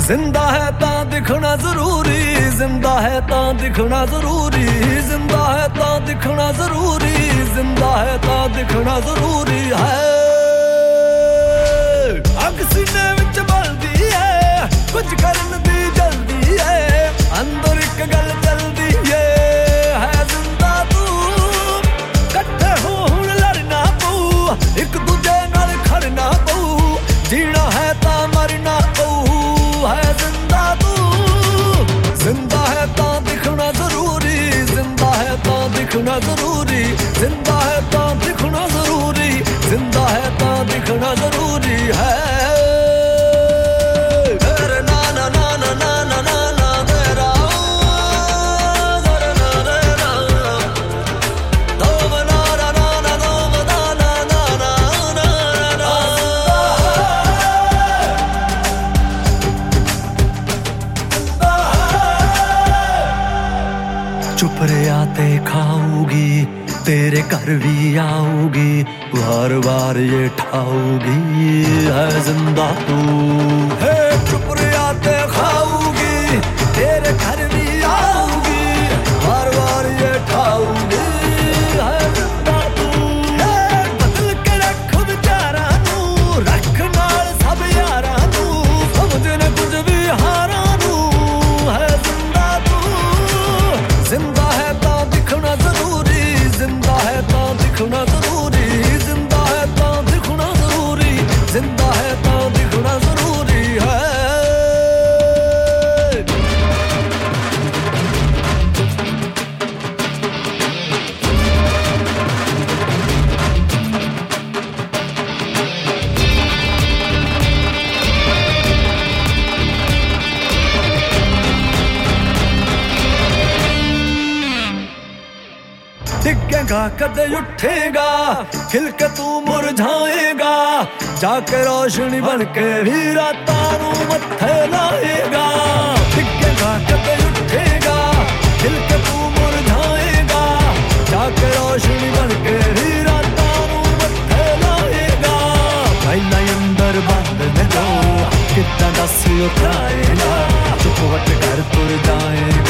जिंदा है तां दिखना जरूरी, जिंदा है तां दिखना जरूरी, जिंदा है तां दिखना जरूरी, जिंदा है तां दिखना जरूरी है। अग सीने विच बलदी है, कुछ करन दी जल्दी है, अंदर एक गल चलदी है जिंदा तू। कट्ठे हो हुण लड़ना पऊ, एक दूजे नाल खड़ना पऊ, जीना है तां मरना पऊ है जिंदा तू। जिंदा है तां दिखना जरूरी, जिंदा है तां दिखना जरूरी, जिंदा है तां दिखना जरूरी, जिंदा है तां दिखना जरूरी है। चुप रियाते खाऊगी, तेरे घर भी आऊगी, बार बार ये ठाऊगी है जिंदा तू। हे चुप रियाते खाऊगी, तेरे घर भी आऊगी, बार बार ये ठाऊगी है जिंदा तू। बदल के रख विचारा नू, रख नाल सब यारा नू, समझने कुछ भी हारा नू है जिंदा तू। जिंदा है तां दिखना जरूरी, जिंदा है तां दिखना जरूरी, जिंदा है तां दिखना जरूरी, जिंदा है तां दिखना जरूरी है। डिगेगा कदे उठेगा, खिल के तू मुरझाएगा, जाके रोशनी बन के भी रातां नू मत्थे लाएगा। डिगेगा कदे उठेगा, खिल के तू मुरझाएगा, जाके रोशनी बन के भी रातां नू मत्थे लाएगा। पहला अंदर बंद न जो कितना दस उठाएगा, चुप वट कर तुर जाएगा।